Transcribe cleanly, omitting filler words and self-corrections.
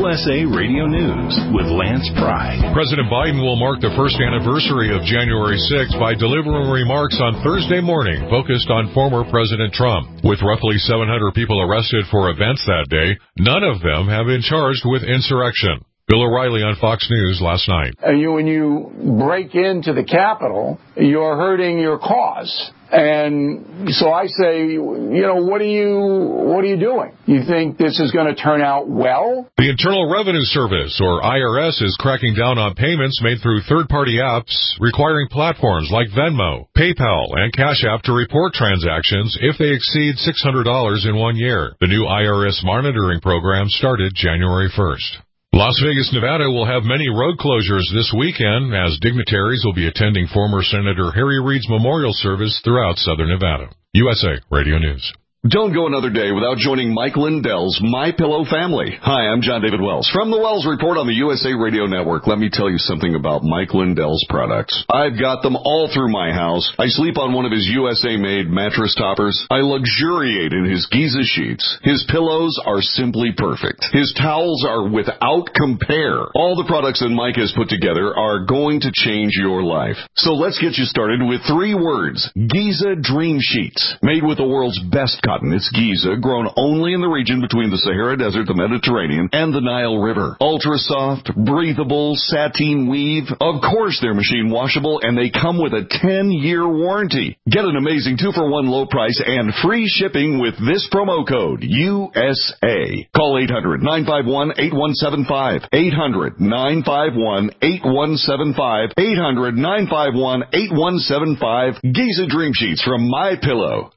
USA Radio News with Lance Pry. President Biden will mark the first anniversary of January 6th by delivering remarks on Thursday morning focused on former President Trump. With roughly 700 people arrested for events that day, none of them have been charged with insurrection. Bill O'Reilly on Fox News last night. When you break into the Capitol, you're hurting your cause. And so I say, what are you doing? You think this is going to turn out well? The Internal Revenue Service, or IRS, is cracking down on payments made through third-party apps, requiring platforms like Venmo, PayPal, and Cash App to report transactions if they exceed $600 in 1 year. The new IRS monitoring program started January 1st. Las Vegas, Nevada will have many road closures this weekend as dignitaries will be attending former Senator Harry Reid's memorial service throughout southern Nevada. USA Radio News. Don't go another day without joining Mike Lindell's MyPillow family. Hi, I'm John David Wells from the Wells Report on the USA Radio Network. Let me tell you something about Mike Lindell's products. I've got them all through my house. I sleep on one of his USA-made mattress toppers. I luxuriate in his Giza sheets. His pillows are simply perfect. His towels are without compare. All the products that Mike has put together are going to change your life. So let's get you started with 3 words. Giza Dream Sheets. Made with the world's best cotton. It's Giza, grown only in the region between the Sahara Desert, the Mediterranean, and the Nile River. Ultra soft, breathable, sateen weave. Of course they're machine washable, and they come with a 10-year warranty. Get an amazing 2-for-1 low price and free shipping with this promo code, USA. Call 800-951-8175. 800-951-8175. 800-951-8175. Giza Dream Sheets from MyPillow.